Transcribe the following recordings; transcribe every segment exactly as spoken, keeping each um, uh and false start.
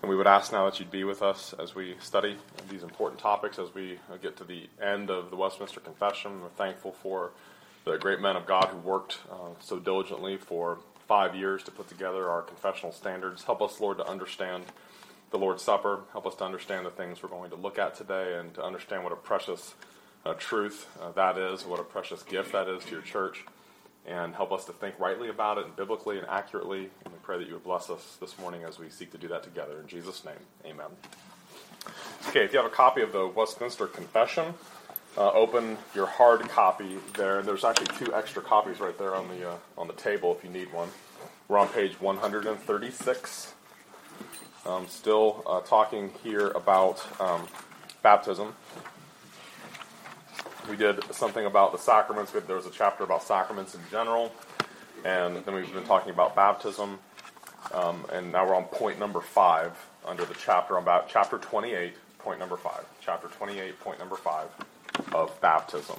And we would ask now that you'd be with us as we study these important topics, as we get to the end of the Westminster Confession. We're thankful for the great men of God who worked uh, so diligently for five years to put together our confessional standards. Help us, Lord, to understand the Lord's Supper. Help us to understand the things we're going to look at today and to understand what a precious uh, truth uh, that is, what a precious gift that is to your church. And help us to think rightly about it and biblically and accurately. And we pray that you would bless us this morning as we seek to do that together. In Jesus' name, amen. Okay, if you have a copy of the Westminster Confession, uh, open your hard copy there. And there's actually two extra copies right there on the uh, on the table if you need one. We're on page one hundred thirty-six. Um, still uh, talking here about um, baptism. We did something about the sacraments. There was a chapter about sacraments in general. And then we've been talking about baptism. Um, and now we're on point number five under the chapter, about chapter twenty-eight, point number five. Chapter twenty-eight, point number five of baptism.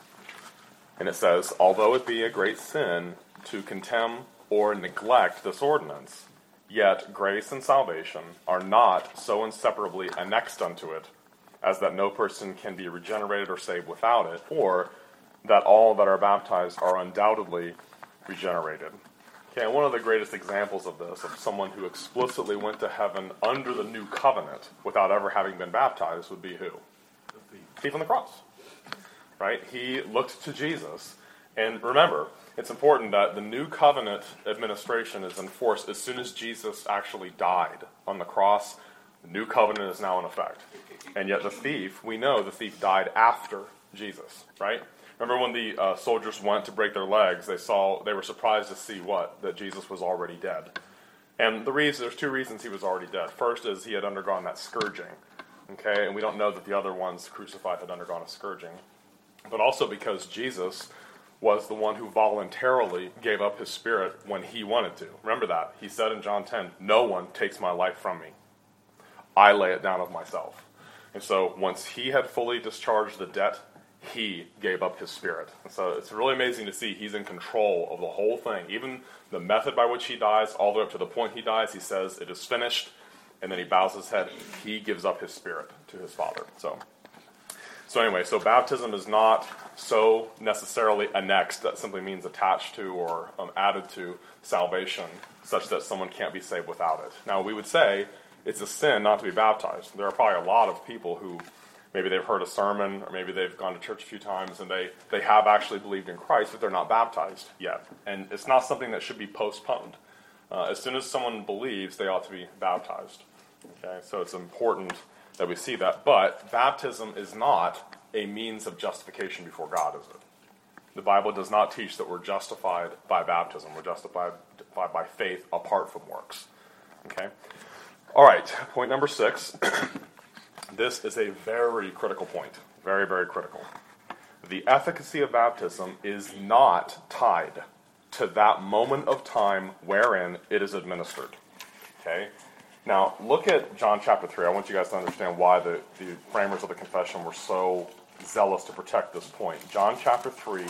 And it says, although it be a great sin to contemn or neglect this ordinance, yet grace and salvation are not so inseparably annexed unto it, as that no person can be regenerated or saved without it, or that all that are baptized are undoubtedly regenerated. Okay, and one of the greatest examples of this, of someone who explicitly went to heaven under the new covenant without ever having been baptized, would be who? The thief. Thief on the cross. Right? He looked to Jesus. And remember, it's important that the new covenant administration is enforced as soon as Jesus actually died on the cross. The new covenant is now in effect. And yet the thief, we know the thief died after Jesus, right? Remember when the uh, soldiers went to break their legs, they saw, they were surprised to see what? That Jesus was already dead. And the reason, there's two reasons he was already dead. First is he had undergone that scourging, okay? And we don't know that the other ones crucified had undergone a scourging. But also because Jesus was the one who voluntarily gave up his spirit when he wanted to. Remember that. He said in John ten, no one takes my life from me. I lay it down of myself. And so once he had fully discharged the debt, he gave up his spirit. And so it's really amazing to see he's in control of the whole thing. Even the method by which he dies, all the way up to the point he dies, he says, it is finished. And then he bows his head. He gives up his spirit to his Father. So, so anyway, so baptism is not so necessarily annexed. That simply means attached to or um, added to salvation, such that someone can't be saved without it. Now, we would say it's a sin not to be baptized. There are probably a lot of people who maybe they've heard a sermon or maybe they've gone to church a few times and they, they have actually believed in Christ, but they're not baptized yet. And it's not something that should be postponed. Uh, as soon as someone believes, they ought to be baptized. Okay, so it's important that we see that. But baptism is not a means of justification before God, is it? The Bible does not teach that we're justified by baptism. We're justified by faith apart from works. Okay? All right, point number six. This is a very critical point. Very, very critical. The efficacy of baptism is not tied to that moment of time wherein it is administered. Okay? Now, look at John chapter three. I want you guys to understand why the, the framers of the confession were so zealous to protect this point. John chapter three,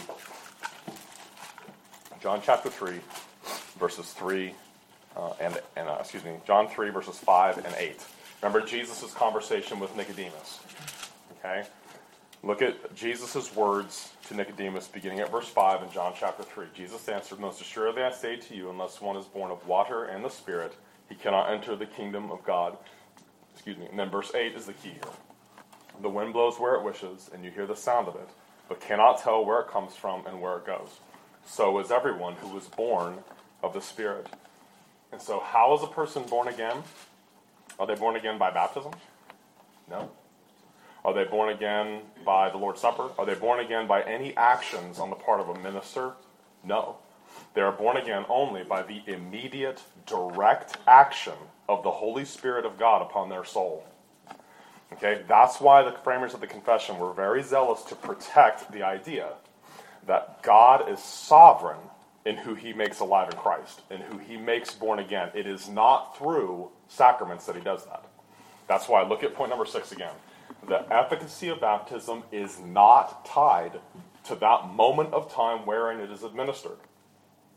John chapter three, verses three uh, and and uh, excuse me, John three verses five and eight. Remember Jesus' conversation with Nicodemus. Okay, look at Jesus' words to Nicodemus, beginning at verse five in John chapter three. Jesus answered, "Most assuredly I say to you, unless one is born of water and the Spirit, he cannot enter the kingdom of God." Excuse me. And then verse eight is the key here. The wind blows where it wishes, and you hear the sound of it, but cannot tell where it comes from and where it goes. So is everyone who was born of the Spirit. And so how is a person born again? Are they born again by baptism? No. Are they born again by the Lord's Supper? Are they born again by any actions on the part of a minister? No. They are born again only by the immediate, direct action of the Holy Spirit of God upon their soul. Okay, that's why the framers of the confession were very zealous to protect the idea that God is sovereign in who he makes alive in Christ, in who he makes born again. It is not through sacraments that he does that. That's why, look at point number six again. The efficacy of baptism is not tied to that moment of time wherein it is administered.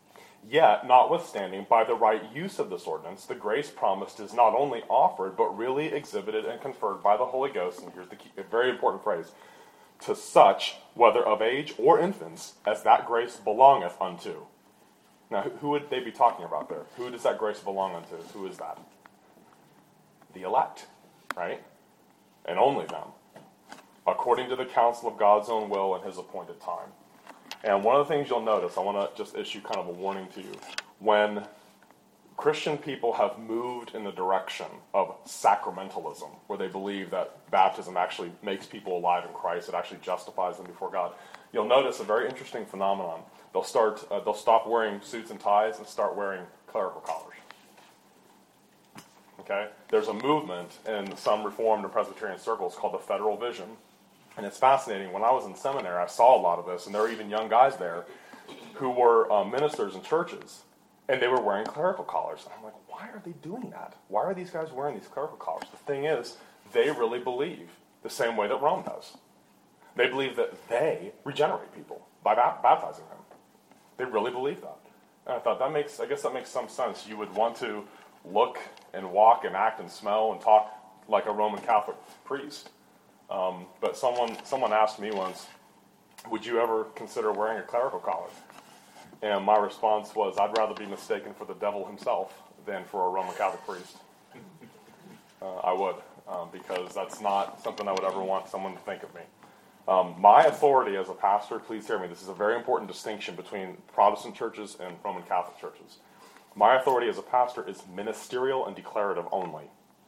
Yet, notwithstanding, by the right use of this ordinance, the grace promised is not only offered, but really exhibited and conferred by the Holy Ghost, and here's the key, a very important phrase, to such, whether of age or infants, as that grace belongeth unto. Now, who would they be talking about there? Who does that grace belong unto? Who is that? The elect, right? And only them, according to the counsel of God's own will and his appointed time. And one of the things you'll notice, I want to just issue kind of a warning to you. When Christian people have moved in the direction of sacramentalism, where they believe that baptism actually makes people alive in Christ, it actually justifies them before God, you'll notice a very interesting phenomenon. They'll start, uh, they'll stop wearing suits and ties and start wearing clerical collars. Okay? There's a movement in some Reformed and Presbyterian circles called the Federal Vision. And it's fascinating. When I was in seminary, I saw a lot of this, and there were even young guys there who were uh, ministers in churches, and they were wearing clerical collars. And I'm like, why are they doing that? Why are these guys wearing these clerical collars? The thing is, they really believe the same way that Rome does. They believe that they regenerate people by ba- baptizing them. They really believe that. And I thought, that makes, I guess that makes some sense. You would want to look and walk and act and smell and talk like a Roman Catholic priest. Um, but someone someone asked me once, would you ever consider wearing a clerical collar? And my response was, I'd rather be mistaken for the devil himself than for a Roman Catholic priest. Uh, I would, um, because that's not something I would ever want someone to think of me. Um, my authority as a pastor, please hear me, this is a very important distinction between Protestant churches and Roman Catholic churches. My authority as a pastor is ministerial and declarative only.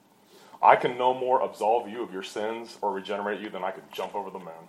I can no more absolve you of your sins or regenerate you than I could jump over the moon.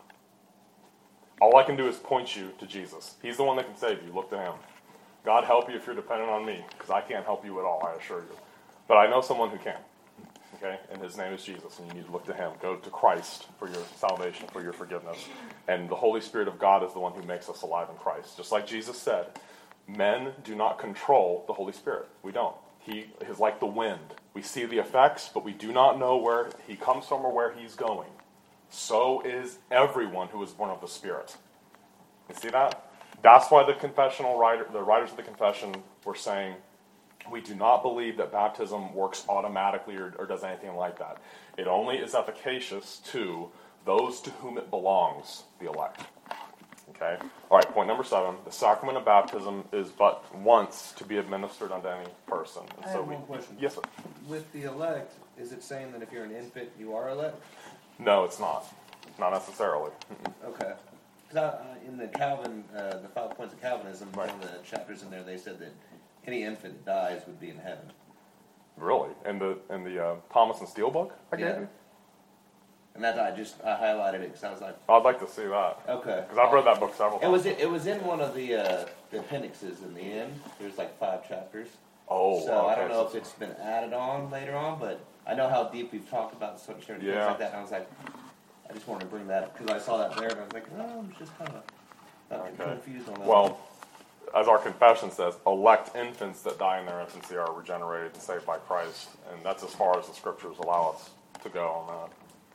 All I can do is point you to Jesus. He's the one that can save you. Look to him. God help you if you're dependent on me, because I can't help you at all, I assure you. But I know someone who can. Okay? And his name is Jesus, and you need to look to him. Go to Christ for your salvation, for your forgiveness. And the Holy Spirit of God is the one who makes us alive in Christ. Just like Jesus said, men do not control the Holy Spirit. We don't. He is like the wind. We see the effects, but we do not know where he comes from or where he's going. So is everyone who is born of the Spirit. You see that? That's why the confessional writer, the writers of the confession were saying, we do not believe that baptism works automatically or, or does anything like that. It only is efficacious to those to whom it belongs, the elect. Okay? All right, point number seven. The sacrament of baptism is but once to be administered unto any person. And I so have we, one question. Yes, sir. With the elect, is it saying that if you're an infant, you are elect? No, it's not. Not necessarily. Okay. Because in the Calvin, uh, the five points of Calvinism, Right. one of the chapters in there, they said that any infant that dies would be in heaven. Really? In the in the uh, Thomas and Steele book I gave Yeah. you? And that I just I highlighted it because I was like, I'd like to see that. okay. Because I've read that book several It times. was it was in one of the, uh, the appendixes in the end. There's like five chapters. Oh, So okay. I don't know so if it's been added on later on, but I know how deep we've talked about certain things Yeah. like that. And I was like, I just wanted to bring that up because I saw that there and I was like, oh, I'm just kind of Okay. confused on that. Well, as our confession says, elect infants that die in their infancy are regenerated and saved by Christ. And that's as far as the scriptures allow us to go on that.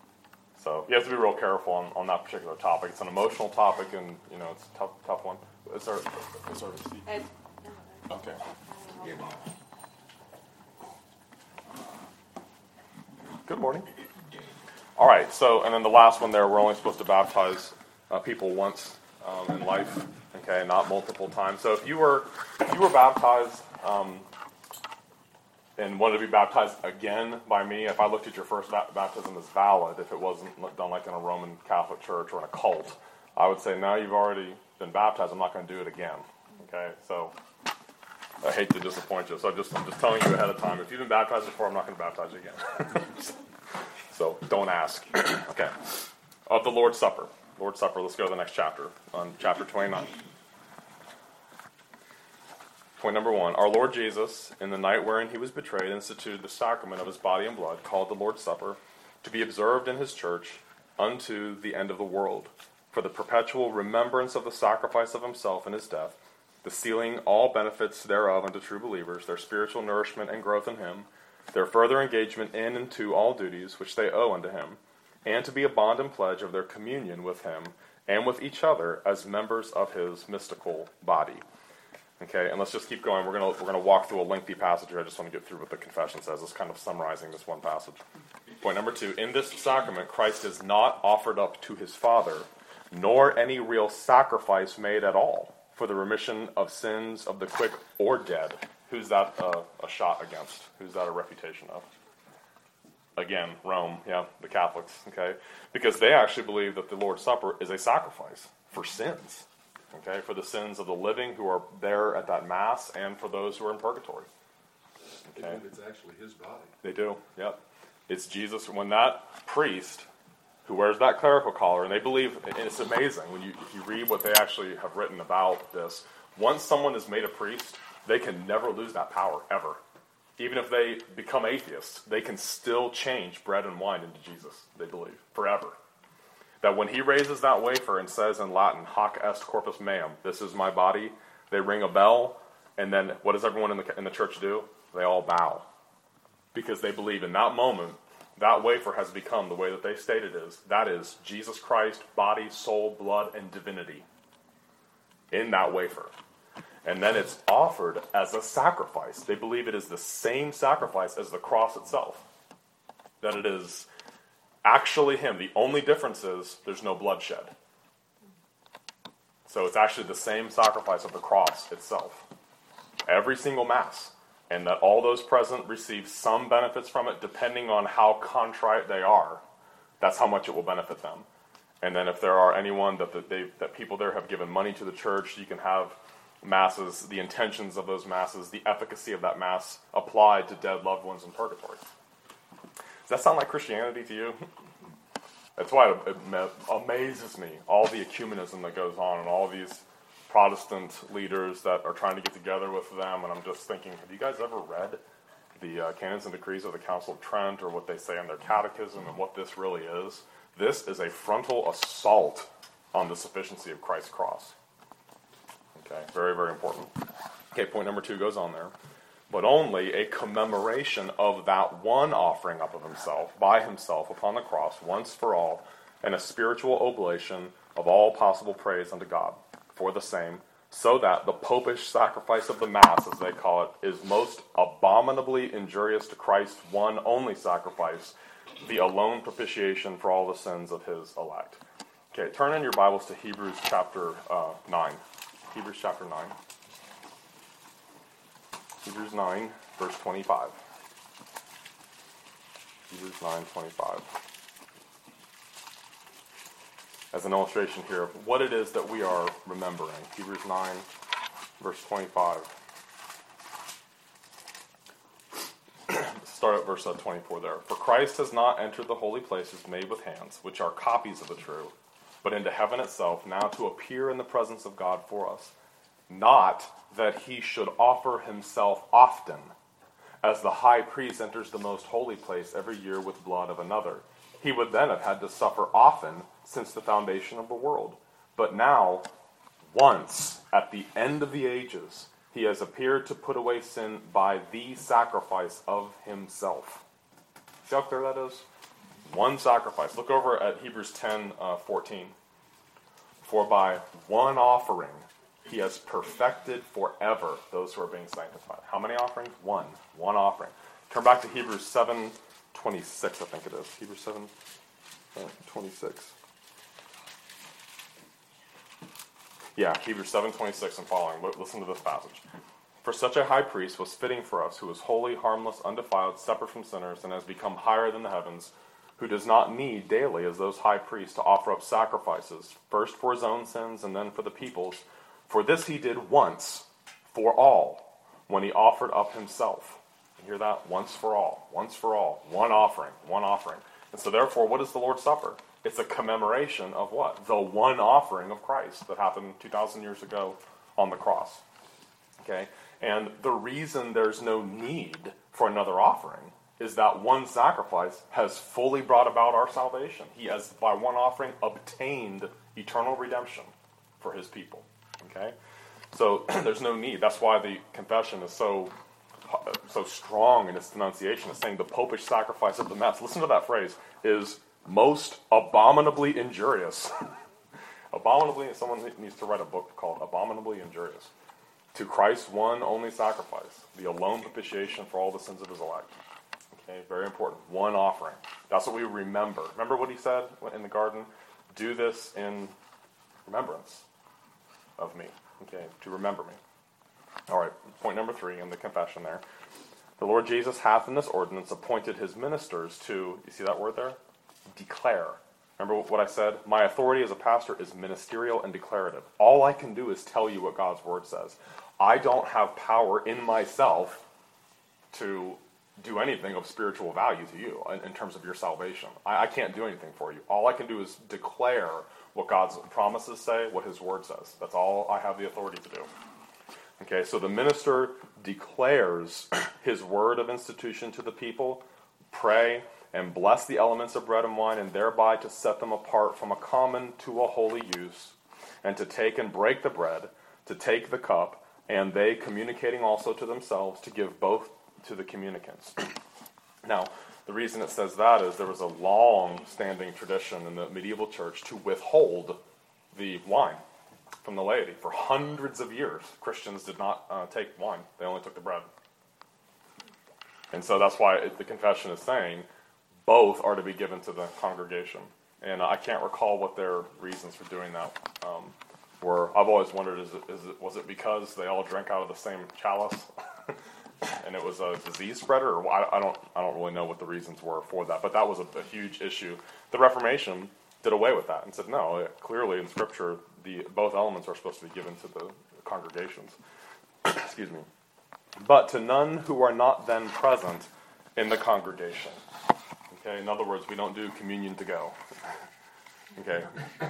So you have to be real careful on, on that particular topic. It's an emotional topic, and you know it's a tough, tough one. Is there, is there a seat? Ed, Okay. Yeah. Good morning. All right. So, and then the last one there, we're only supposed to baptize uh, people once um, in life. Okay, not multiple times. So if you were if you were baptized um, and wanted to be baptized again by me, if I looked at your first ba- baptism as valid, if it wasn't done like in a Roman Catholic church or in a cult, I would say, now you've already been baptized, I'm not going to do it again. Okay, so I hate to disappoint you, so I'm just, I'm just telling you ahead of time. If you've been baptized before, I'm not going to baptize you again. So don't ask. Okay, of the Lord's Supper. Lord's Supper, let's go to the next chapter, on chapter twenty-nine. Point number one, our Lord Jesus, in the night wherein he was betrayed, instituted the sacrament of his body and blood, called the Lord's Supper, to be observed in his church unto the end of the world, for the perpetual remembrance of the sacrifice of himself and his death, the sealing all benefits thereof unto true believers, their spiritual nourishment and growth in him, their further engagement in and to all duties which they owe unto him, and to be a bond and pledge of their communion with him and with each other as members of his mystical body. Okay, and let's just keep going. We're gonna we're gonna walk through a lengthy passage here. I just want to get through what the confession says. It's kind of summarizing this one passage. Point number two: in this sacrament, Christ is not offered up to his Father, nor any real sacrifice made at all for the remission of sins of the quick or dead. Who's that uh, a shot against? Who's that a refutation of? Again, Rome, yeah, the Catholics, okay? Because they actually believe that the Lord's Supper is a sacrifice for sins, okay? For the sins of the living who are there at that Mass and for those who are in purgatory. Okay? It's actually his body. They do, yep. It's Jesus. When that priest who wears that clerical collar, and they believe, and it's amazing, when you, if you read what they actually have written about this, once someone is made a priest, they can never lose that power, ever. Even if they become atheists, they can still change bread and wine into Jesus, they believe, forever. That when he raises that wafer and says in Latin, hoc est corpus meum, this is my body, they ring a bell, and then what does everyone in the, in the church do? They all bow. Because they believe in that moment, that wafer has become the way that they state it is. That is Jesus Christ, body, soul, blood, and divinity in that wafer. And then it's offered as a sacrifice. They believe it is the same sacrifice as the cross itself. That it is actually him. The only difference is there's no bloodshed. So it's actually the same sacrifice of the cross itself. Every single Mass. And that all those present receive some benefits from it depending on how contrite they are. That's how much it will benefit them. And then if there are anyone that, that, they, that people there have given money to the church, you can have Masses, the intentions of those Masses, the efficacy of that Mass applied to dead loved ones in purgatory. Does that sound like Christianity to you? That's why it, it amazes me, all the ecumenism that goes on and all these Protestant leaders that are trying to get together with them, and I'm just thinking, have you guys ever read the uh, Canons and Decrees of the Council of Trent or what they say in their catechism and what this really is? This is a frontal assault on the sufficiency of Christ's cross. Okay, very, very important. Okay, point number two goes on there. But only a commemoration of that one offering up of himself, by himself upon the cross, once for all, and a spiritual oblation of all possible praise unto God for the same, so that the popish sacrifice of the Mass, as they call it, is most abominably injurious to Christ's one only sacrifice, the alone propitiation for all the sins of his elect. Okay, turn in your Bibles to Hebrews chapter uh, nine. Hebrews chapter nine. Hebrews nine, verse twenty-five. Hebrews nine, twenty-five. As an illustration here of what it is that we are remembering. Hebrews nine, verse twenty-five. Start at verse twenty-four there. For Christ has not entered the holy places made with hands, which are copies of the true, but into heaven itself, now to appear in the presence of God for us. Not that he should offer himself often, as the high priest enters the most holy place every year with blood of another. He would then have had to suffer often since the foundation of the world. But now, once, at the end of the ages, he has appeared to put away sin by the sacrifice of himself. See how clear that is? One sacrifice. Look over at Hebrews ten, uh, fourteen. For by one offering he has perfected forever those who are being sanctified. How many offerings? One. One offering. Turn back to Hebrews seven twenty-six, I think it is. Hebrews seven twenty-six. Yeah, Hebrews seven twenty-six and following. Listen to this passage. For such a high priest was fitting for us, who is holy, harmless, undefiled, separate from sinners, and has become higher than the heavens, who does not need daily, as those high priests, to offer up sacrifices, first for his own sins and then for the people's. For this he did once for all, when he offered up himself. You hear that? Once for all. Once for all. One offering. One offering. And so therefore, what is the Lord's Supper? It's a commemoration of what? The one offering of Christ that happened two thousand years ago on the cross. Okay? And the reason there's no need for another offering is that one sacrifice has fully brought about our salvation. He has, by one offering, obtained eternal redemption for his people. Okay? So there's no need. That's why the confession is so so strong in its denunciation. It's saying the popish sacrifice of the Mass, listen to that phrase, is most abominably injurious. Abominably, someone needs to write a book called Abominably Injurious. to Christ's one only sacrifice, the alone propitiation for all the sins of his elect. Okay, very important. One offering. That's what we remember. Remember what he said in the garden? Do this in remembrance of me. Okay, to remember me. All right, point number three in the confession there. The Lord Jesus hath in this ordinance appointed his ministers to, you see that word there? Declare. Remember what I said? My authority as a pastor is ministerial and declarative. All I can do is tell you what God's word says. I don't have power in myself to do anything of spiritual value to you in, in terms of your salvation. I, I can't do anything for you. All I can do is declare what God's promises say, what his word says. That's all I have the authority to do. Okay, so the minister declares his word of institution to the people, pray, and bless the elements of bread and wine, and thereby to set them apart from a common to a holy use, and to take and break the bread, to take the cup, and they communicating also to themselves, to give both to the communicants. Now, the reason it says that is there was a long-standing tradition in the medieval church to withhold the wine from the laity. For hundreds of years, Christians did not uh, take wine. They only took the bread. And so that's why it, the confession is saying both are to be given to the congregation. And I can't recall what their reasons for doing that um, were. I've always wondered, is it, is it, was it because they all drank out of the same chalice? And it was a disease spreader, or I, I don't, I don't really know what the reasons were for that. But that was a, a huge issue. The Reformation did away with that and said, no, it, clearly in Scripture, the both elements are supposed to be given to the congregations. Excuse me. But to none who are not then present in the congregation. Okay. In other words, we don't do communion to go. Okay.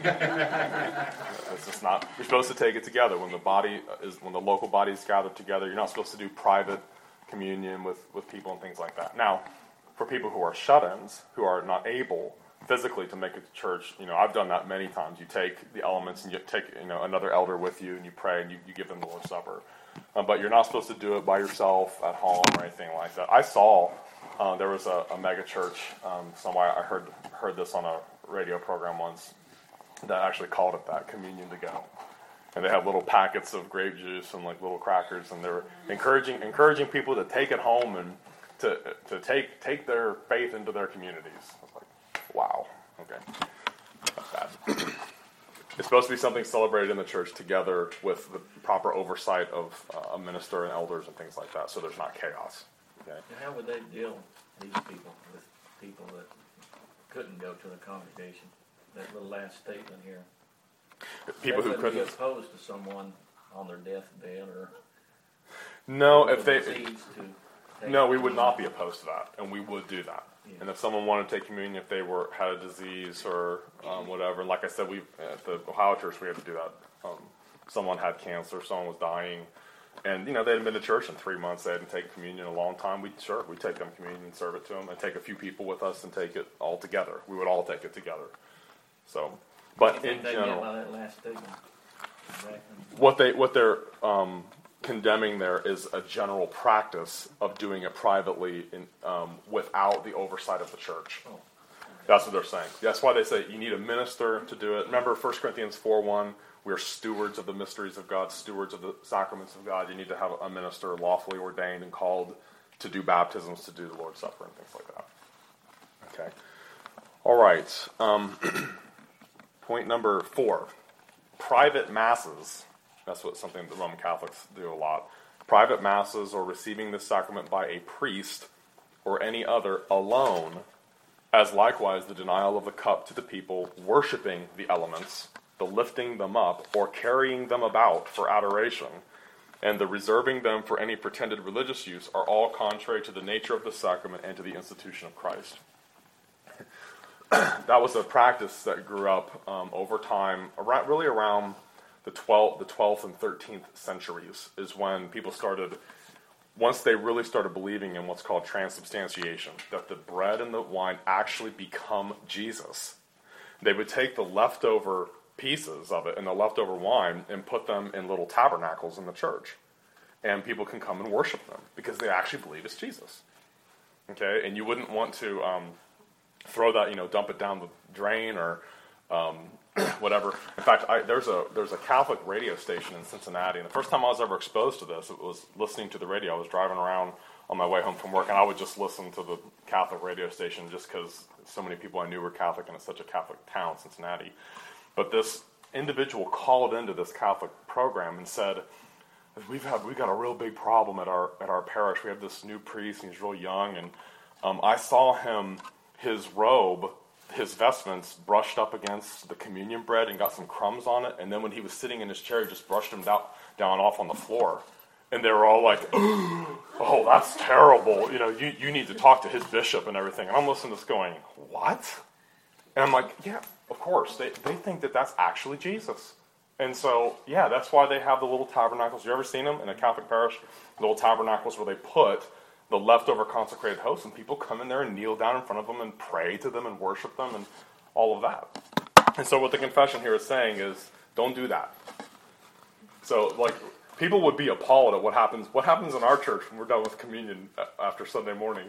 It's just not. You're supposed to take it together when the body is when the local body is gathered together. You're not supposed to do private communion with, with people and things like that. Now, for people who are shut-ins, who are not able physically to make it to church, you know, I've done that many times. You take the elements and you take, you know, another elder with you and you pray and you, you give them the Lord's Supper. Um, but you're not supposed to do it by yourself at home or anything like that. I saw uh, there was a, a mega church. Um, somewhere I heard heard this on a radio program once that actually called it that, communion to go. And they had little packets of grape juice and like little crackers, and they were encouraging encouraging people to take it home and to to take take their faith into their communities. I was like, wow, okay, that's bad. It's supposed to be something celebrated in the church together with the proper oversight of uh, a minister and elders and things like that, so there's not chaos. Okay. And how would they deal, these people, with people that couldn't go to the congregation? That little last statement here. People they who couldn't be opposed to someone on their deathbed or no, if they to no, we would not be opposed to that, and we would do that. Yeah. And if someone wanted to take communion, if they were had a disease or um, whatever, and like I said, we at the Ohio church we had to do that. Um, someone had cancer, someone was dying, and you know they hadn't been to church in three months. They hadn't taken communion in a long time. We sure we take them communion and serve it to them, and take a few people with us and take it all together. We would all take it together. So, but in they general, by that last statement? Exactly. what they what they're um, condemning there is a general practice of doing it privately in, um, without the oversight of the church. Oh. That's what they're saying. That's why they say you need a minister to do it. Remember First Corinthians four one, we are stewards of the mysteries of God, stewards of the sacraments of God. You need to have a minister lawfully ordained and called to do baptisms, to do the Lord's Supper and things like that. Okay. All right. Um, point number four, private masses. That's what something the Roman Catholics do a lot. Private masses or receiving this sacrament by a priest or any other alone, as likewise the denial of the cup to the people, worshiping the elements, the lifting them up, or carrying them about for adoration, and the reserving them for any pretended religious use are all contrary to the nature of the sacrament and to the institution of Christ. That was a practice that grew up um, over time, around, really around the twelfth, the twelfth and thirteenth centuries is when people started, once they really started believing in what's called transubstantiation, that the bread and the wine actually become Jesus. They would take the leftover pieces of it and the leftover wine and put them in little tabernacles in the church. And people can come and worship them because they actually believe it's Jesus. Okay, and you wouldn't want to um, throw that, you know, dump it down the drain or, um, whatever. In fact, I, there's a there's a Catholic radio station in Cincinnati, and the first time I was ever exposed to this, it was listening to the radio. I was driving around on my way home from work, and I would just listen to the Catholic radio station just because so many people I knew were Catholic, and it's such a Catholic town, Cincinnati. But this individual called into this Catholic program and said, "We've had we've got a real big problem at our at our parish. We have this new priest, and he's real young, and um, I saw him, his robe." His vestments brushed up against the communion bread and got some crumbs on it, and then when he was sitting in his chair, he just brushed them down, down off on the floor. And they were all like, "Oh, that's terrible. You know, you, you need to talk to his bishop and everything." And I'm listening to this going, "What?" And I'm like, "Yeah, of course. They they think that that's actually Jesus." And so, yeah, that's why they have the little tabernacles. You ever seen them in a Catholic parish? Little tabernacles where they put the leftover consecrated hosts, and people come in there and kneel down in front of them and pray to them and worship them and all of that. And so what the confession here is saying is, don't do that. So, like, people would be appalled at what happens. What happens in our church when we're done with communion after Sunday morning?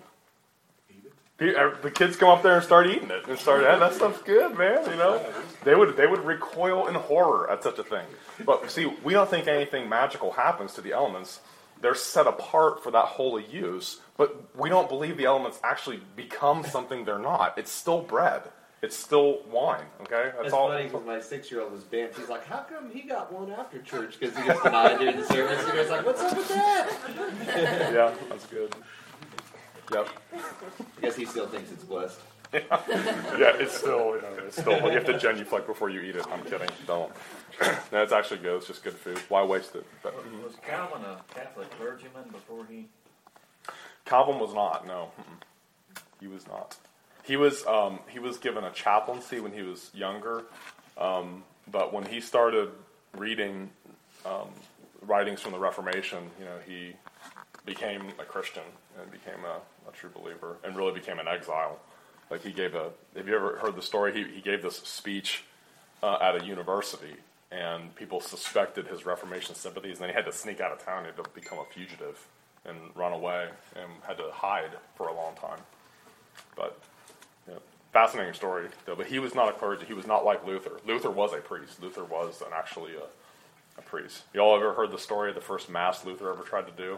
The kids come up there and start eating it and start, hey, that stuff's good, man. You know, they would they would recoil in horror at such a thing. But see, we don't think anything magical happens to the elements. They're set apart for that holy use, but we don't believe the elements actually become something they're not. It's still bread. It's still wine, okay? That's It's all. funny because my six-year-old was bent. He's like, "How come he got one after church?" Because he gets denied during the service. And he was like, "What's up with that?" Yeah, that's good. Yep. I guess he still thinks it's blessed. Yeah, yeah, it's still, you know, it's still, you have to genuflect before you eat it. I'm kidding. Don't. No, it's actually good. It's just good food. Why waste it? But, Was Calvin a Catholic clergyman before he? Calvin was not. No, Mm-mm. He was not. He was. Um, he was given a chaplaincy when he was younger, um, but when he started reading um, writings from the Reformation, you know, he became a Christian and became a, a true believer, and really became an exile. Like he gave a. Have you ever heard the story? He he gave this speech uh, at a university, and people suspected his Reformation sympathies, and then he had to sneak out of town. He had to become a fugitive and run away, and had to hide for a long time. But you know, fascinating story, though. But he was not a clergy. He was not like Luther. Luther was a priest. Luther was an actually a, a priest. Y'all ever heard the story of the first mass Luther ever tried to do?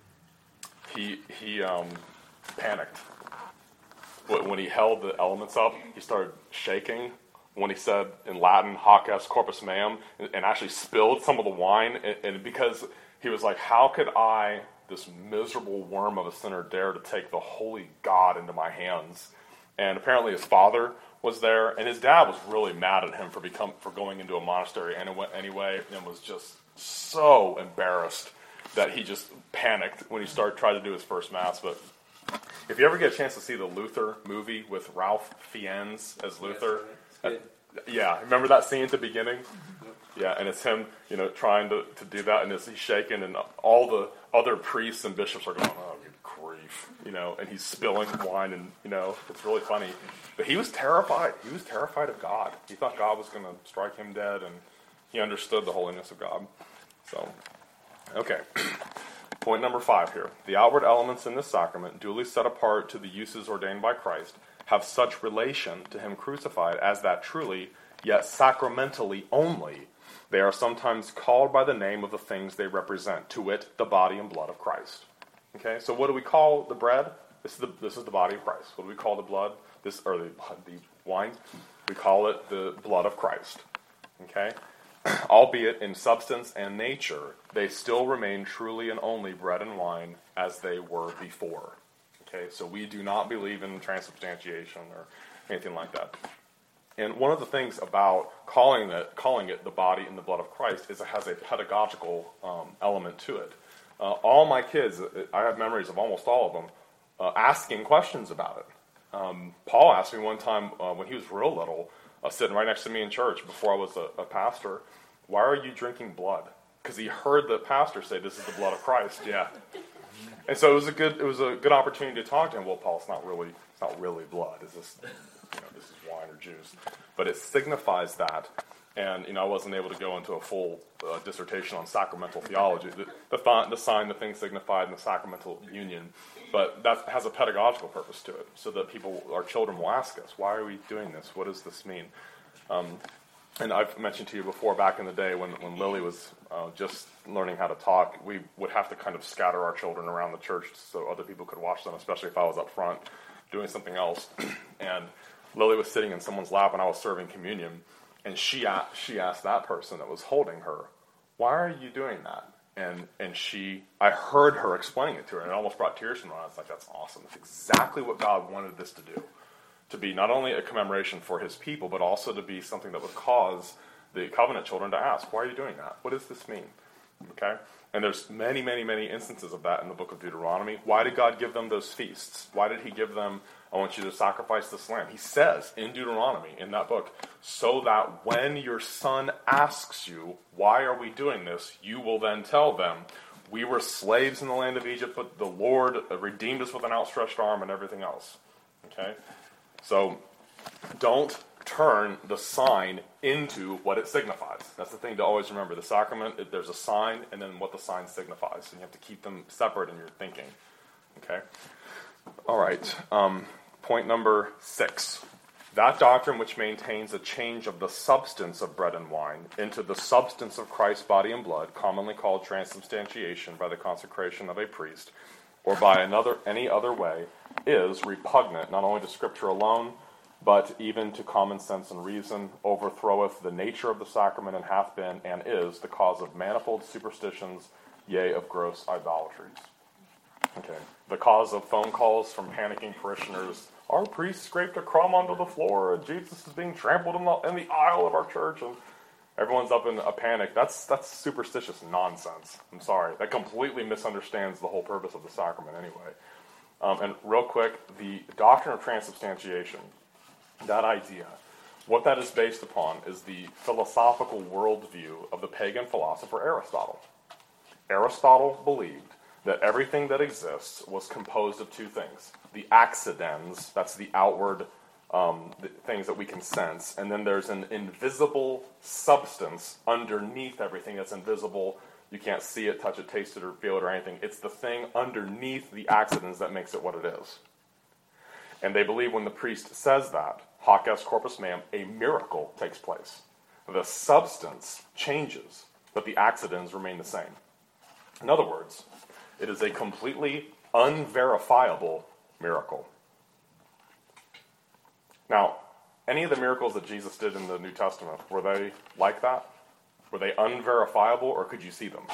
He he um, panicked. When he held the elements up, he started shaking when he said in Latin, "Hoc est corpus meum," and actually spilled some of the wine. And, and because he was like, how could I, this miserable worm of a sinner, dare to take the holy God into my hands? And apparently his father was there, and his dad was really mad at him for become for going into a monastery anyway, and was just so embarrassed that he just panicked when he started trying to do his first mass. But if you ever get a chance to see the Luther movie with Ralph Fiennes as Luther, uh, yeah, remember that scene at the beginning? Yeah, and it's him, you know, trying to, to do that, and he's shaking, and all the other priests and bishops are going, "Oh, good grief," you know, and he's spilling wine, and, you know, it's really funny. But he was terrified. He was terrified of God. He thought God was going to strike him dead, and he understood the holiness of God. So, okay. Point number five here. The outward elements in this sacrament, duly set apart to the uses ordained by Christ, have such relation to him crucified as that truly, yet sacramentally only, they are sometimes called by the name of the things they represent, to wit, the body and blood of Christ. Okay, so what do we call the bread? This is the, this is the body of Christ. What do we call the blood? This, or the, the wine? We call it the blood of Christ. Okay? Albeit in substance and nature, they still remain truly and only bread and wine as they were before. Okay, so we do not believe in transubstantiation or anything like that. And one of the things about calling it, calling it the body and the blood of Christ is it has a pedagogical um, element to it. Uh, all my kids, I have memories of almost all of them, uh, asking questions about it. Um, Paul asked me one time uh, when he was real little, uh, sitting right next to me in church before I was a, a pastor, "Why are you drinking blood?" Because he heard the pastor say, "This is the blood of Christ." Yeah. And so it was a good it was a good opportunity to talk to him. Well, Paul, it's not really it's not really blood. Is this you know this is wine or juice? But it signifies that. And you know I wasn't able to go into a full uh, dissertation on sacramental theology, the the, th- the sign, the thing signified in the sacramental union. But that has a pedagogical purpose to it, so that people, our children, will ask us, "Why are we doing this? What does this mean?" Um, and I've mentioned to you before, back in the day when, when Lily was uh, just learning how to talk, we would have to kind of scatter our children around the church so other people could watch them, especially if I was up front doing something else. And Lily was sitting in someone's lap and I was serving communion, and she asked, she asked that person that was holding her, "Why are you doing that?" And and she, I heard her explaining it to her, and it almost brought tears to my eyes. I was like, that's awesome. That's exactly what God wanted this to do. To be not only a commemoration for his people, but also to be something that would cause the covenant children to ask, why are you doing that? What does this mean? Okay? And there's many, many, many instances of that in the book of Deuteronomy. Why did God give them those feasts? Why did he give them, I want you to sacrifice this lamb? He says in Deuteronomy, in that book, so that when your son asks you, why are we doing this? You will then tell them, we were slaves in the land of Egypt, but the Lord redeemed us with an outstretched arm and everything else. Okay? So, don't turn the sign into what it signifies. That's the thing to always remember. The sacrament, there's a sign, and then what the sign signifies. And you have to keep them separate in your thinking. Okay? All right. Um, point number six. That doctrine which maintains a change of the substance of bread and wine into the substance of Christ's body and blood, commonly called transubstantiation by the consecration of a priest, or by another any other way, is repugnant not only to Scripture alone, but even to common sense and reason, overthroweth the nature of the sacrament, and hath been, and is, the cause of manifold superstitions, yea, of gross idolatries. Okay. The cause of phone calls from panicking parishioners, our priest scraped a crumb onto the floor, and Jesus is being trampled in the, in the aisle of our church, and everyone's up in a panic. That's that's superstitious nonsense. I'm sorry. That completely misunderstands the whole purpose of the sacrament anyway. Um, and real quick, the doctrine of transubstantiation, that idea, what that is based upon is the philosophical worldview of the pagan philosopher Aristotle. Aristotle believed that everything that exists was composed of two things. The accidens, that's the outward um, the things that we can sense, and then there's an invisible substance underneath everything that's invisible. You can't see it, touch it, taste it, or feel it, or anything. It's the thing underneath the accidents that makes it what it is. And they believe when the priest says that, hoc est corpus meum, a miracle takes place. The substance changes, but the accidents remain the same. In other words, it is a completely unverifiable miracle. Now, any of the miracles that Jesus did in the New Testament, were they like that? Were they unverifiable, or could you see them?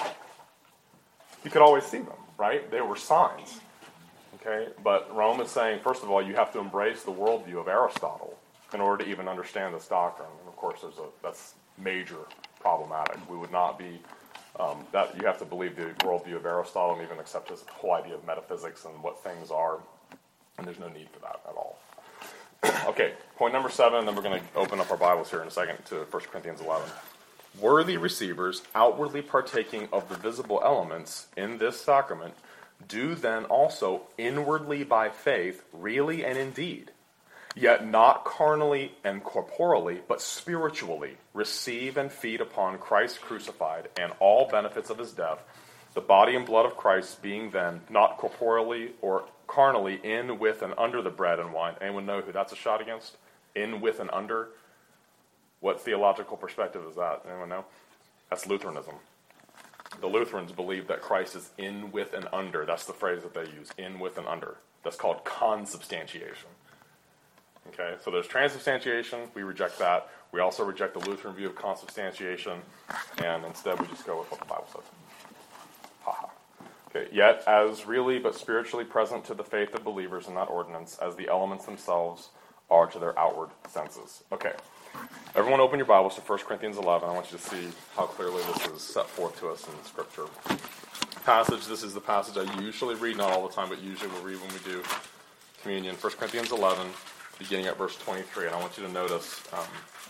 You could always see them, right? They were signs. Okay? But Rome is saying, first of all, you have to embrace the worldview of Aristotle in order to even understand this doctrine. And of course, there's a that's major problematic. We would not be um, that you have to believe the worldview of Aristotle and even accept his whole idea of metaphysics and what things are. And there's no need for that at all. Okay, point number seven, and then we're going to open up our Bibles here in a second to First Corinthians eleven. Worthy receivers, outwardly partaking of the visible elements in this sacrament, do then also inwardly by faith, really and indeed, yet not carnally and corporally, but spiritually, receive and feed upon Christ crucified and all benefits of his death, the body and blood of Christ being then not corporally or carnally in, with, and under the bread and wine. Anyone know who that's a shot against? In, with, and under? What theological perspective is that? Anyone know? That's Lutheranism. The Lutherans believe that Christ is in, with, and under. That's the phrase that they use, in, with, and under. That's called consubstantiation. Okay, so there's transubstantiation. We reject that. We also reject the Lutheran view of consubstantiation, and instead we just go with what the Bible says. Haha. Okay, yet as really but spiritually present to the faith of believers in that ordinance as the elements themselves are to their outward senses. Okay, everyone open your Bibles to First Corinthians eleven. I want you to see how clearly this is set forth to us in Scripture. Passage, this is the passage I usually read, not all the time, but usually we'll read when we do communion. First Corinthians eleven, beginning at verse twenty-three, and I want you to notice um,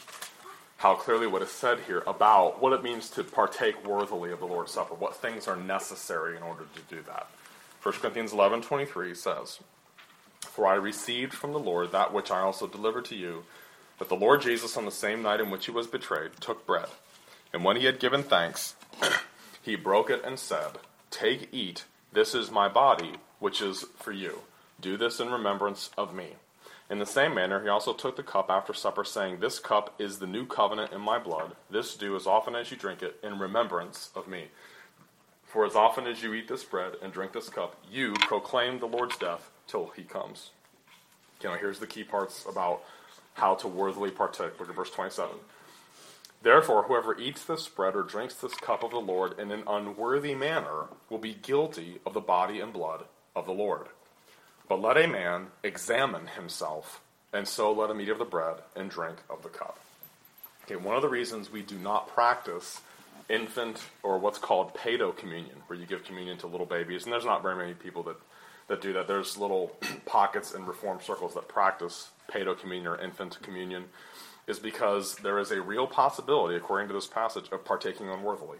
how clearly what is said here about what it means to partake worthily of the Lord's Supper, what things are necessary in order to do that. First Corinthians eleven twenty-three says, For I received from the Lord that which I also delivered to you, that the Lord Jesus on the same night in which he was betrayed took bread, and when he had given thanks, he broke it and said, Take, eat, this is my body, which is for you. Do this in remembrance of me. In the same manner, he also took the cup after supper, saying, "This cup is the new covenant in my blood. This do as often as you drink it in remembrance of me. For as often as you eat this bread and drink this cup, you proclaim the Lord's death till he comes." You know, here's the key parts about how to worthily partake. Look at verse twenty-seven. "Therefore, whoever eats this bread or drinks this cup of the Lord in an unworthy manner will be guilty of the body and blood of the Lord. But let a man examine himself, and so let him eat of the bread and drink of the cup." Okay, one of the reasons we do not practice infant or what's called pedo communion, where you give communion to little babies, and there's not very many people that, that do that. There's little pockets in Reformed circles that practice pedo communion or infant communion, is because there is a real possibility, according to this passage, of partaking unworthily.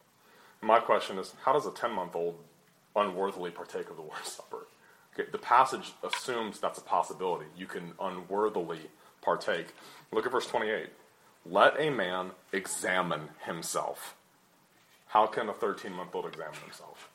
My question is, how does a ten-month-old unworthily partake of the Lord's Supper? Okay, the passage assumes that's a possibility. You can unworthily partake. Look at verse twenty-eight. "Let a man examine himself." How can a thirteen-month-old examine himself?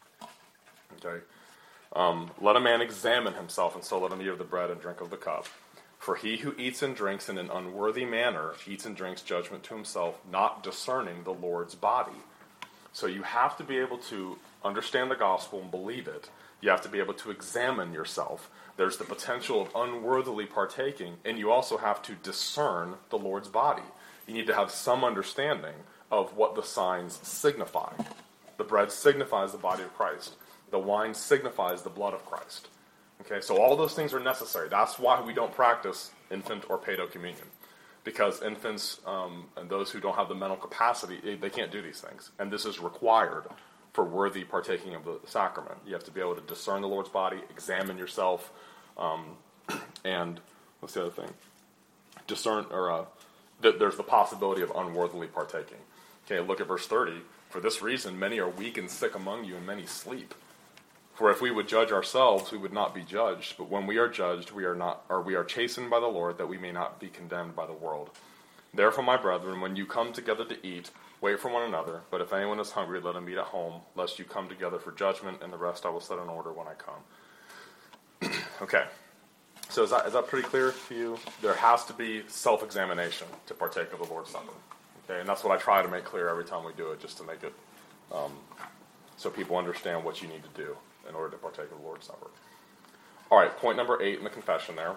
Okay. Um, "Let a man examine himself, and so let him eat of the bread and drink of the cup. For he who eats and drinks in an unworthy manner eats and drinks judgment to himself, not discerning the Lord's body." So you have to be able to understand the gospel and believe it. You have to be able to examine yourself. There's the potential of unworthily partaking, and you also have to discern the Lord's body. You need to have some understanding of what the signs signify. The bread signifies the body of Christ. The wine signifies the blood of Christ. Okay, so all those things are necessary. That's why we don't practice infant or pedo communion. Because infants um, and those who don't have the mental capacity, they, they can't do these things. And this is required for worthy partaking of the sacrament. You have to be able to discern the Lord's body, examine yourself, um, and what's the other thing? Discern, or uh, th- there's the possibility of unworthily partaking. Okay, look at verse thirty. "For this reason, many are weak and sick among you, and many sleep. For if we would judge ourselves, we would not be judged. But when we are judged, we are not, or we are chastened by the Lord, that we may not be condemned by the world. Therefore, my brethren, when you come together to eat, wait for one another. But if anyone is hungry, let him eat at home, lest you come together for judgment, and the rest I will set in order when I come." Okay. So is that, is that pretty clear to you? There has to be self-examination to partake of the Lord's Supper. Okay, and that's what I try to make clear every time we do it, just to make it um, so people understand what you need to do in order to partake of the Lord's Supper. All right, point number eight in the confession there.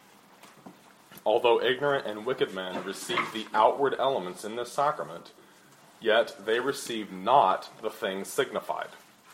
"Although ignorant and wicked men receive the outward elements in this sacrament, yet they receive not the things signified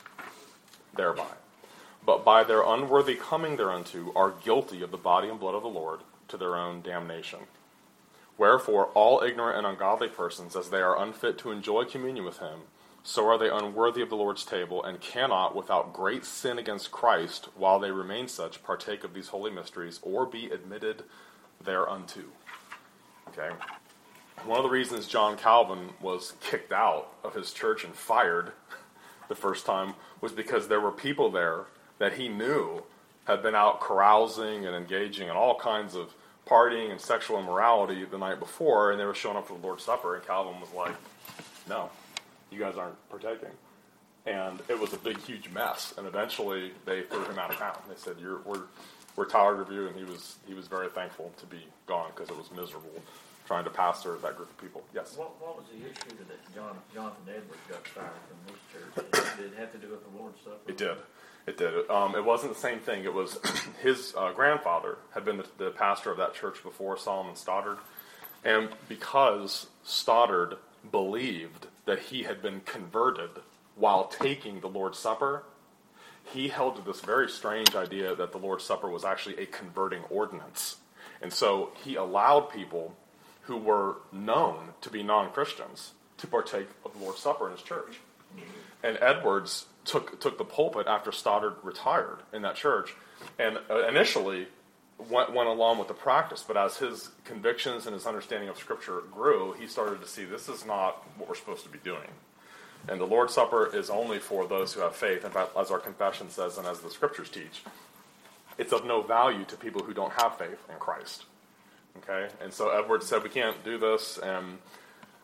thereby, but by their unworthy coming thereunto are guilty of the body and blood of the Lord to their own damnation. Wherefore all ignorant and ungodly persons, as they are unfit to enjoy communion with him, so are they unworthy of the Lord's table, and cannot, without great sin against Christ, while they remain such, partake of these holy mysteries, or be admitted thereunto." Okay. One of the reasons John Calvin was kicked out of his church and fired the first time was because there were people there that he knew had been out carousing and engaging in all kinds of partying and sexual immorality the night before, and they were showing up for the Lord's Supper, and Calvin was like, "No, you guys aren't partaking." And it was a big, huge mess. And eventually, they threw him out of town. They said, You're, "We're we're tired of you." And he was he was very thankful to be gone because it was miserable trying to pastor that group of people. Yes. What, what was the issue that John, Jonathan Edwards got fired from his church? Did it have to do with the Lord's Supper? It did. It did. Um, it wasn't the same thing. It was his uh, grandfather had been the, the pastor of that church before, Solomon Stoddard. And because Stoddard believed that he had been converted while taking the Lord's Supper, he held to this very strange idea that the Lord's Supper was actually a converting ordinance. And so he allowed people who were known to be non-Christians to partake of the Lord's Supper in his church. And Edwards took took the pulpit after Stoddard retired in that church, and uh, initially went, went along with the practice. But as his convictions and his understanding of Scripture grew, he started to see this is not what we're supposed to be doing. And the Lord's Supper is only for those who have faith. In fact, as our confession says and as the Scriptures teach, it's of no value to people who don't have faith in Christ. Okay? And so Edwards said, we can't do this, and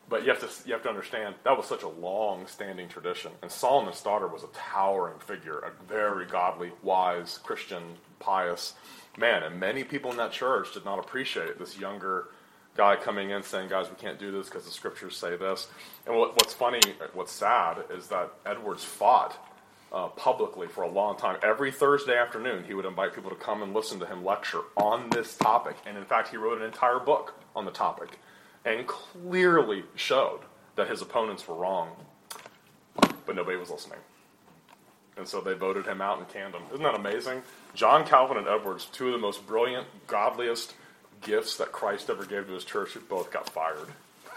but you have to you have to understand that was such a long-standing tradition, and Solomon's daughter was a towering figure, a very godly, wise, Christian, pious man, and many people in that church did not appreciate this younger guy coming in saying, "Guys, we can't do this because the scriptures say this." And what, what's funny, what's sad, is that Edwards fought uh, publicly for a long time. Every Thursday afternoon, he would invite people to come and listen to him lecture on this topic, and in fact, he wrote an entire book on the topic, and clearly showed that his opponents were wrong, but nobody was listening. And so they voted him out and canned him. Isn't that amazing? John Calvin and Edwards, two of the most brilliant, godliest gifts that Christ ever gave to his church, both got fired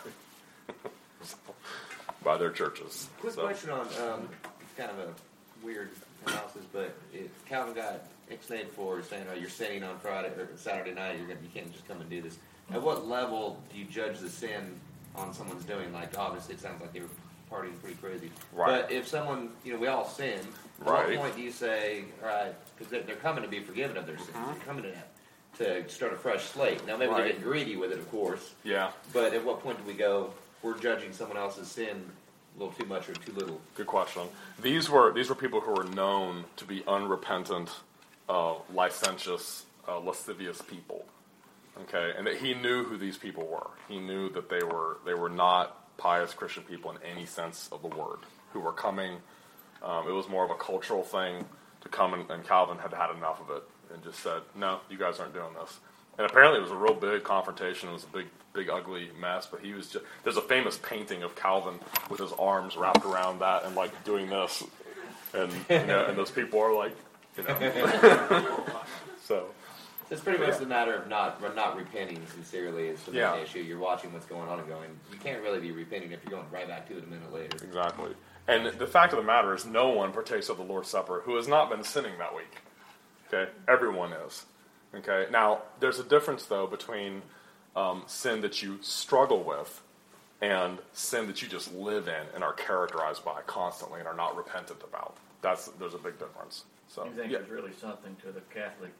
so, by their churches. Quick so. question on, um, it's kind of a weird analysis, but if Calvin got ixnayed for saying, "Oh, you're sinning on Friday or Saturday night. You're gonna, you can't just come and do this." At what level do you judge the sin on someone's doing? Like, obviously, it sounds like they were partying pretty crazy. Right. But if someone, you know, we all sin. At Right. what point do you say, all right, because they're, they're coming to be forgiven of their sins. Mm-hmm. They're coming to to start a fresh slate. Now, maybe Right. they're getting greedy with it, of course. Yeah, But at what point do we go, we're judging someone else's sin a little too much or too little? good question. These were these were people who were known to be unrepentant, uh, licentious, uh, lascivious people. Okay, and that he knew who these people were. He knew that they were they were not pious Christian people in any sense of the word, who were coming. Um, it was more of a cultural thing to come, and, and Calvin had had enough of it and just said, "No, you guys aren't doing this." And apparently, it was a real big confrontation. It was a big, big, ugly mess. But he was just. There's a famous painting of Calvin with his arms wrapped around that and like doing this, and you know, and those people are like, you know, so. It's pretty much Yeah. the matter of not not repenting sincerely is the main Yeah. issue. You're watching what's going on and going, you can't really be repenting if you're going right back to it a minute later. Exactly. And the fact of the matter is no one partakes of the Lord's Supper who has not been sinning that week. Okay? Everyone is. Okay? Now, there's a difference, though, between um, sin that you struggle with and sin that you just live in and are characterized by constantly and are not repentant about. That's There's a big difference. So, You think yeah. there's really something to the Catholic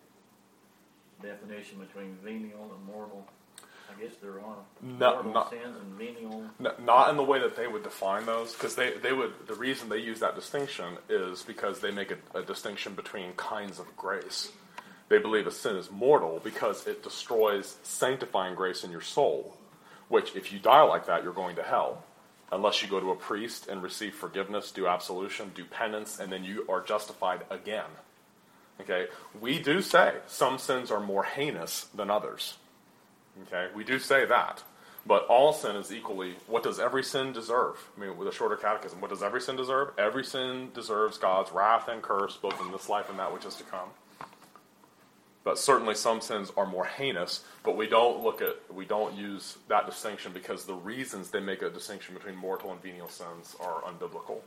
definition between venial and mortal? I guess there are No, mortal not- sins and venial. N- Not in the way that they would define those, because they, they would. The reason they use that distinction is because they make a, a distinction between kinds of grace. They believe a sin is mortal because it destroys sanctifying grace in your soul, which if you die like that, you're going to hell, unless you go to a priest and receive forgiveness, do absolution, do penance, and then you are justified again. Okay, we do say some sins are more heinous than others. Okay, we do say that. But all sin is equally, what does every sin deserve? I mean, with a shorter catechism, what does every sin deserve? Every sin deserves God's wrath and curse, both in this life and that which is to come. But certainly some sins are more heinous, but we don't look at, we don't use that distinction because the reasons they make a distinction between mortal and venial sins are unbiblical.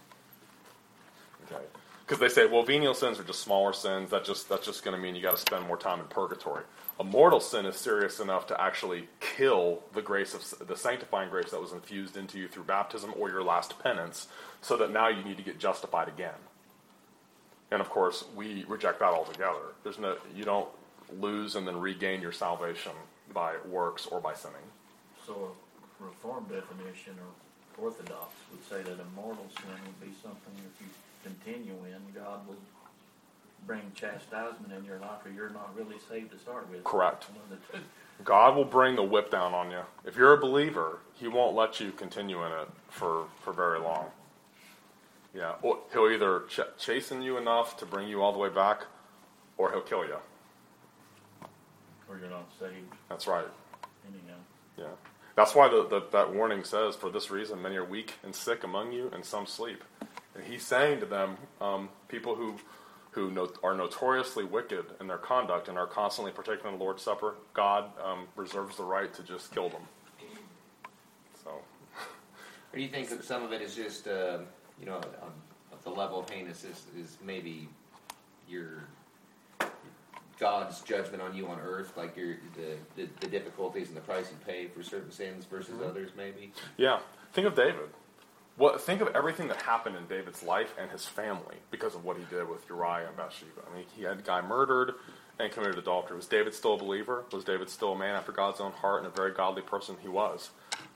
Okay. Because they say, well, venial sins are just smaller sins. That just that's just going to mean you got to spend more time in purgatory. A mortal sin is serious enough to actually kill the grace of the sanctifying grace that was infused into you through baptism or your last penance, so that now you need to get justified again. And of course, we reject that altogether. There's no, you don't lose and then regain your salvation by works or by sinning. So a Reformed definition or Orthodox would say that a mortal sin would be something if you continue in, God will bring chastisement in your life, or you're not really saved to start with. Correct. One of the two. God will bring the whip down on you. If you're a believer, He won't let you continue in it for, for very long. Yeah, or He'll either ch- chasten you enough to bring you all the way back, or He'll kill you. Or you're not saved That's right. anyhow. Yeah, that's why the, the, that warning says, "For this reason, many are weak and sick among you, and some sleep." And He's saying to them, um, people who who no, are notoriously wicked in their conduct and are constantly partaking in the Lord's Supper, God um, reserves the right to just kill them. So, Or do you think that some of it is just, uh, you know, on, at the level of heinous is, is maybe your God's judgment on you on earth, like your the, the, the difficulties and the price you pay for certain sins versus mm-hmm. others, maybe? Yeah, think of David. What, think of everything that happened in David's life and his family because of what he did with Uriah and Bathsheba. I mean, he had a guy murdered and committed adultery. Was David still a believer? Was David still a man after God's own heart and a very godly person? He was.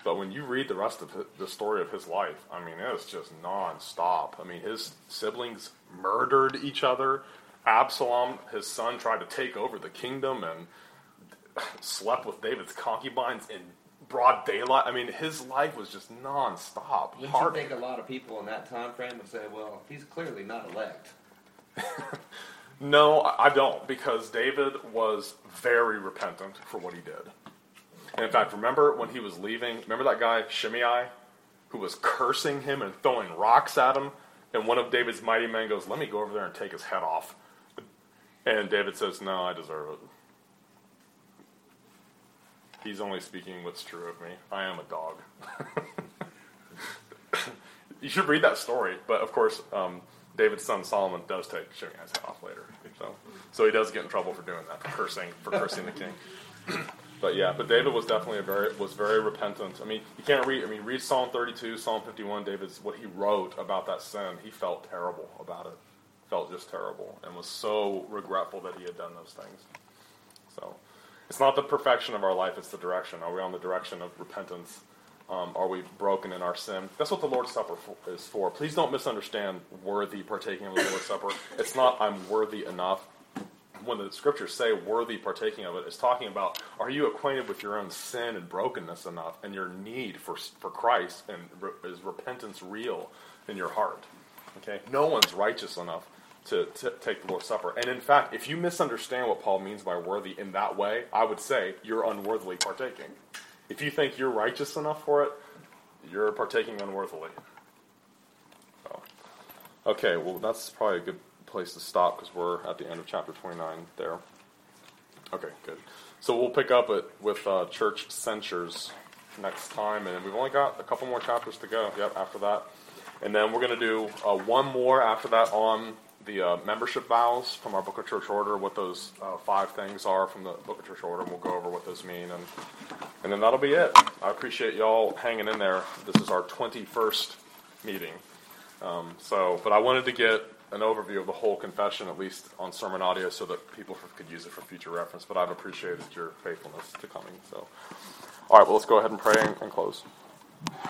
But when you read the rest of his, the story of his life, I mean, it was just nonstop. I mean, his siblings murdered each other. Absalom, his son, tried to take over the kingdom and slept with David's concubines in broad daylight. I mean, his life was just nonstop. Wouldn't Hard. you think a lot of people in that time frame would say, well, he's clearly not elect? No, I don't, because David was very repentant for what he did. And in fact, remember when he was leaving, remember that guy, Shimei, who was cursing him and throwing rocks at him? And one of David's mighty men goes, let me go over there and take his head off. And David says, no, I deserve it. He's only speaking what's true of me. I am a dog. You should read that story. But, of course, um, David's son Solomon does take Shimei's head off later. So, so he does get in trouble for doing that, for cursing, for cursing the king. But yeah, but David was definitely a very was very repentant. I mean, you can't read. I mean, read Psalm thirty-two, Psalm fifty-one. David's what he wrote about that sin. He felt terrible about it. Felt just terrible, and was so regretful that he had done those things. So, it's not the perfection of our life; it's the direction. Are we on the direction of repentance? Um, are we broken in our sin? That's what the Lord's Supper for, is for. Please don't misunderstand worthy partaking of the Lord's Supper. It's not I'm worthy enough. When the scriptures say worthy partaking of it, it's talking about, are you acquainted with your own sin and brokenness enough and your need for for Christ, and re, is repentance real in your heart? Okay, no one's righteous enough to, to take the Lord's Supper. And in fact, if you misunderstand what Paul means by worthy in that way, I would say you're unworthily partaking. If you think you're righteous enough for it, you're partaking unworthily. So, okay, well, that's probably a good place to stop because we're at the end of chapter twenty-nine there. Okay, good. So we'll pick up it with uh, church censures next time, and we've only got a couple more chapters to go. Yep, after that, and then we're going to do uh, one more after that on the uh, membership vows from our Book of Church Order. What those uh, five things are from the Book of Church Order, and we'll go over what those mean, and and then that'll be it. I appreciate y'all hanging in there. This is our twenty-first meeting. Um, so, but I wanted to get an overview of the whole confession, at least on sermon audio, so that people for, could use it for future reference. But I've appreciated your faithfulness to coming. So, all right, well, let's go ahead and pray and, and close.